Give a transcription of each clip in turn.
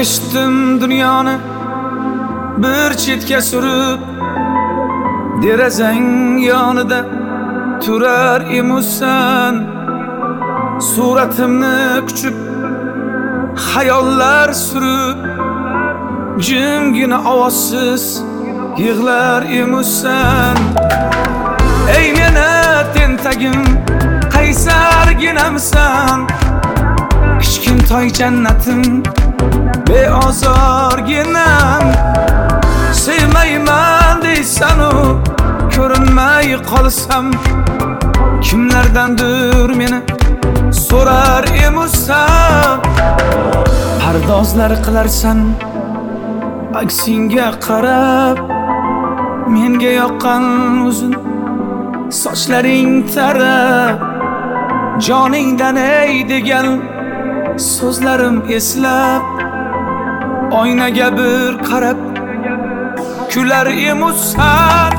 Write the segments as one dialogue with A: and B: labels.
A: Eshitdim dunyoni bir chetga surib, derazang yonida turar emusan. Suratimni kuchib xayollar surib, jimgina ovozsiz yig'lar emusan. Ey meni tentagim, qaysarginamsan, kichkintoy jannatim, beozorginam. Sevmayman deysanu, ko'rinmay qolsam, kimlardandir meni so'rar emusan. Pardozlar qilarsan aksinga qarab, menga yoqqan uzun sochlaring tarab. Joningdan ey degan so'zlarim eslab, oynaga bir qarab kular emusan.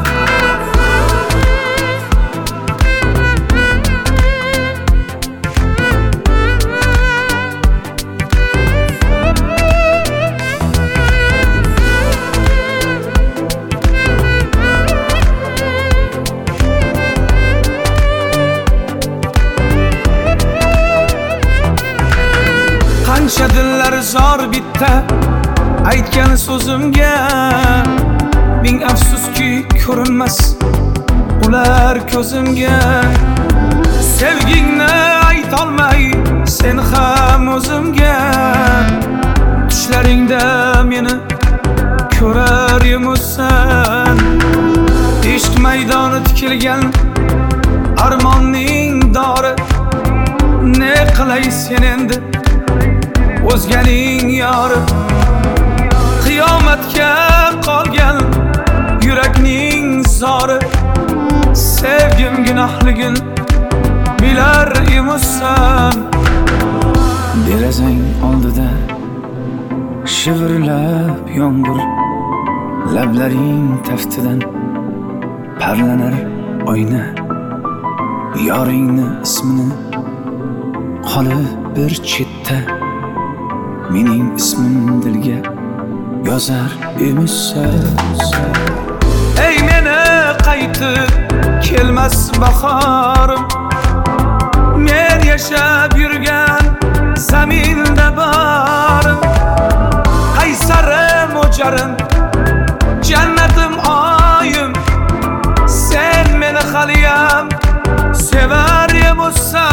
A: Qancha dillar zor bitta aytgan so'zimga, ming afsuski ko'rinmas ular ko'zimga. Sevgingni aytolmay sen ham o'zimga, tushlaringda meni ko'rar emusan. Ishq maydoni tikilgan armonning dori, ne qilay sen endi o'zganing yori. Qiyomatga qolgan yurakning zori, sevgim gunohligin bilar emusan. Derazang oldida shivirlab yomg'ir, lablaring taftidan parlanar oyna. Yoringni ismini qolib bir chetda, mening ismim dilga yozar emusan. Ey meni qaytib kelmas bahorim, men yashab yurgan zaminda borim. Qaysarim o'jarim, jannatim oyim, sen meni haliyam sevar emusan.